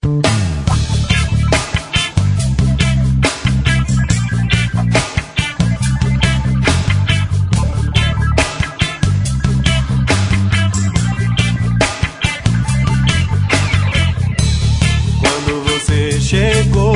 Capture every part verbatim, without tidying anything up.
Chegou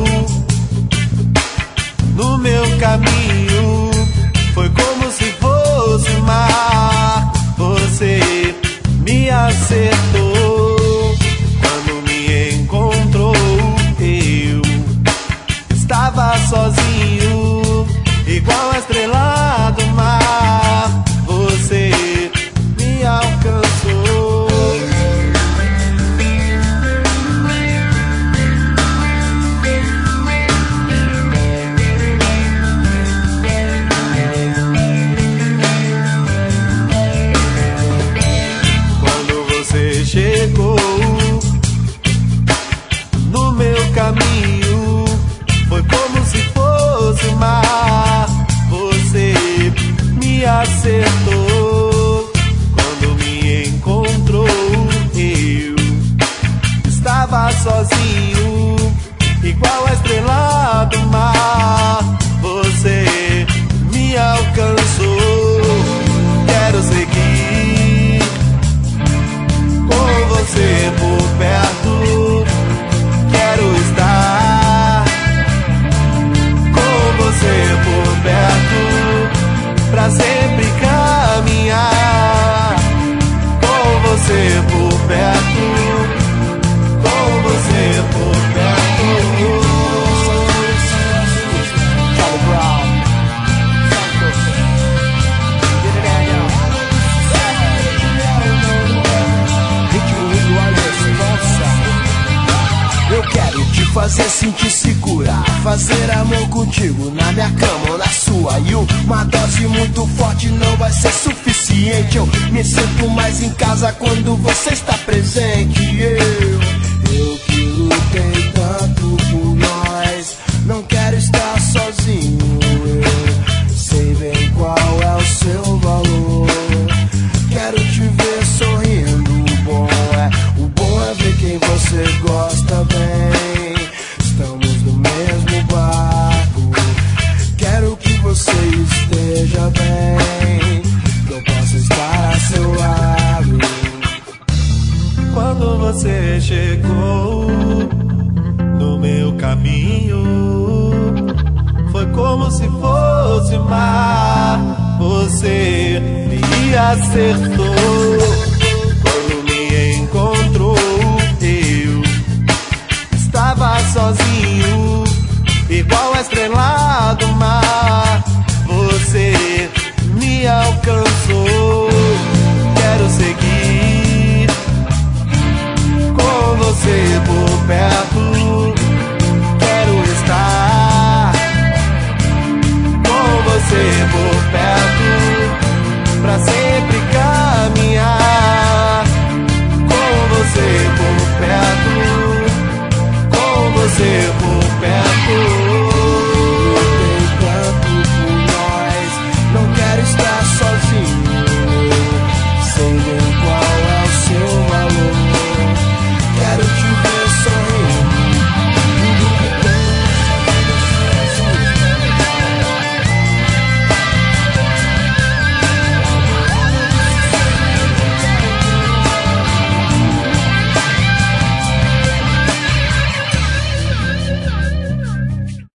no meu caminho, foi como se fosse mar. Você me acertou quando me encontrou. Eu estava sozinho, igual a estrela do mar. Você me alcançou. Chegou no meu caminho, foi como se fosse mar. Você me acertou quando me encontrou. Eu estava sozinho, igual a estrela do mar. Você me alcançou. Quero seguir com você por perto, quero estar com você por perto, pra sempre caminhar com você por perto, com você por perto. Charlie Brown, eu quero te fazer sentir segura, fazer amor contigo na minha cama ou na sua. E uma dose muito forte não vai ser suficiente. Eu me sinto mais em casa quando você está presente. Eu, eu que lutei tanto por nós, não quero estar sozinho. Eu sei bem qual é o seu valor. Quero te ver sorrindo. O bom é, o bom é ver quem você gosta bem. Estamos no mesmo barco. Quero que você esteja bem, que eu possa estar a seu lado. Quando você chegou no meu caminho, foi como se fosse mar. Você me acertou quando me encontrou. Eu estava sozinho, igual a estrela do mar. Você me alcançou.